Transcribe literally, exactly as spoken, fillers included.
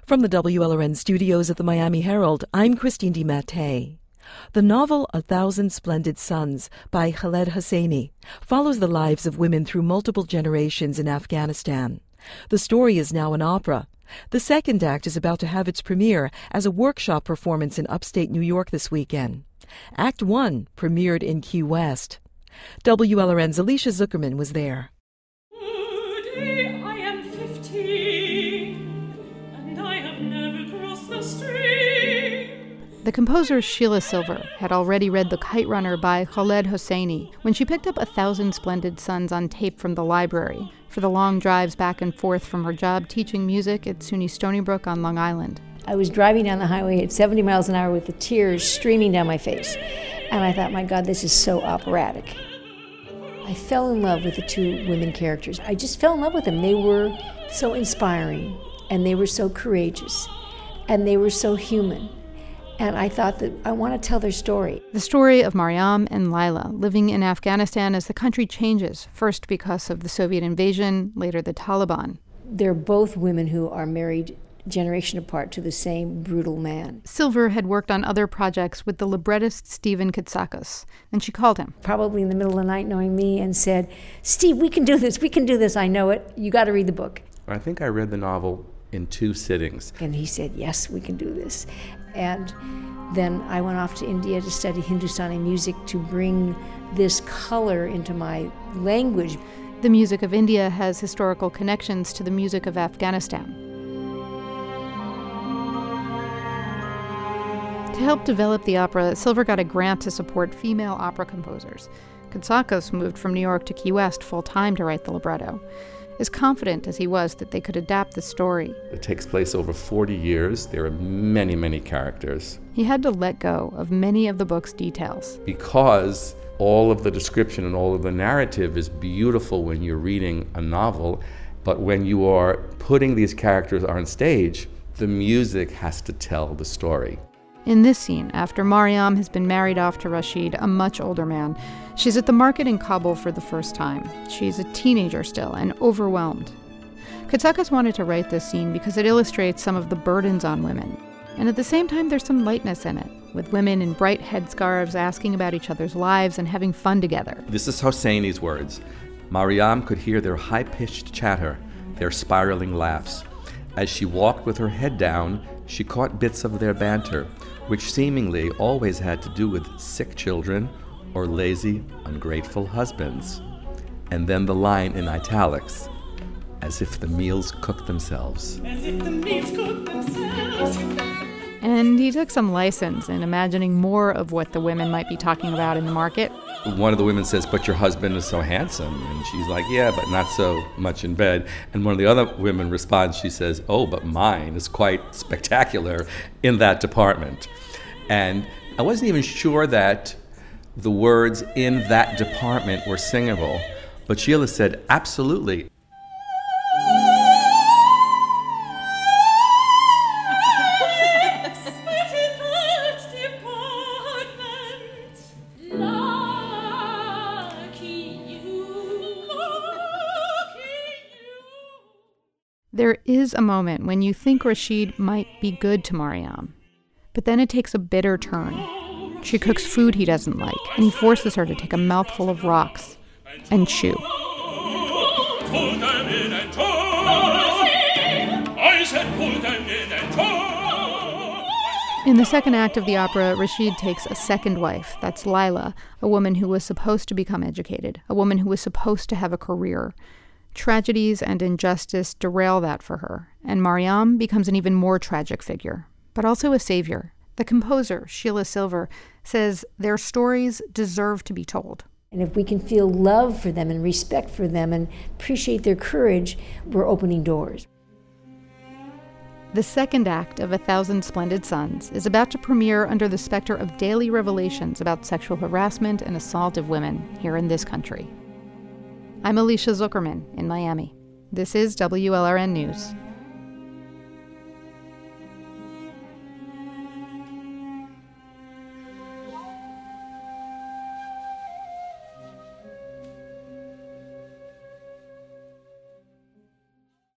From the W L R N studios at the Miami Herald, I'm Christine DiMattei. The novel A Thousand Splendid Suns by Khaled Hosseini follows the lives of women through multiple generations in Afghanistan. The story is now an opera. The second act is about to have its premiere as a workshop performance in upstate New York this weekend. Act One premiered in Key West. W L R N's Alicia Zuckerman was there. Today I am fifteen, and I have never crossed the stream. The composer Sheila Silver had already read The Kite Runner by Khaled Hosseini when she picked up A Thousand Splendid Suns on tape from the library for the long drives back and forth from her job teaching music at SUNY Stony Brook on Long Island. I was driving down the highway at seventy miles an hour with the tears streaming down my face. And I thought, my God, this is so operatic. I fell in love with the two women characters. I just fell in love with them. They were so inspiring, and they were so courageous, and they were so human. And I thought that I want to tell their story. The story of Maryam and Laila living in Afghanistan as the country changes, first because of the Soviet invasion, later the Taliban. They're both women who are married generation apart to the same brutal man. Silver had worked on other projects with the librettist Stephen Katsakis, and she called him. Probably in the middle of the night, knowing me, and said, Steve, we can do this, we can do this, I know it, you got to read the book. I think I read the novel in two sittings. And he said, yes, we can do this. And then I went off to India to study Hindustani music to bring this color into my language. The music of India has historical connections to the music of Afghanistan. To help develop the opera, Silver got a grant to support female opera composers. Katsakis moved from New York to Key West full-time to write the libretto. As confident as he was that they could adapt the story, It takes place over forty years. There are many, many characters. he had to let go of many of the book's details. Because all of the description and all of the narrative is beautiful when you're reading a novel, but when you are putting these characters on stage, the music has to tell the story. In this scene, after Maryam has been married off to Rashid, a much older man, she's at the market in Kabul for the first time. She's a teenager still and overwhelmed. Katsakis wanted to write this scene because it illustrates some of the burdens on women. And at the same time, there's some lightness in it, with women in bright headscarves asking about each other's lives and having fun together. This is Hosseini's words. Maryam could hear their high-pitched chatter, their spiraling laughs. As she walked with her head down, she caught bits of their banter, which seemingly always had to do with sick children or lazy, ungrateful husbands. And then the line in italics, as if the meals cooked themselves. As if the meats cook themselves. And he took some license in imagining more of what the women might be talking about in the market. One of the women says, but your husband is so handsome. And she's like, yeah, but not so much in bed. And one of the other women responds, she says, oh, but mine is quite spectacular in that department. And I wasn't even sure that the words in that department were singable. But Sheila said, absolutely. There is a moment when you think Rashid might be good to Maryam, but then it takes a bitter turn. She cooks food he doesn't like, and he forces her to take a mouthful of rocks and chew. In the second act of the opera, Rashid takes a second wife. That's Laila, a woman who was supposed to become educated, a woman who was supposed to have a career. Tragedies and injustice derail that for her, and Maryam becomes an even more tragic figure, but also a savior. The composer, Sheila Silver, says their stories deserve to be told. And if we can feel love for them and respect for them and appreciate their courage, we're opening doors. The second act of A Thousand Splendid Suns is about to premiere under the specter of daily revelations about sexual harassment and assault of women here in this country. I'm Alicia Zuckerman in Miami. This is W L R N News.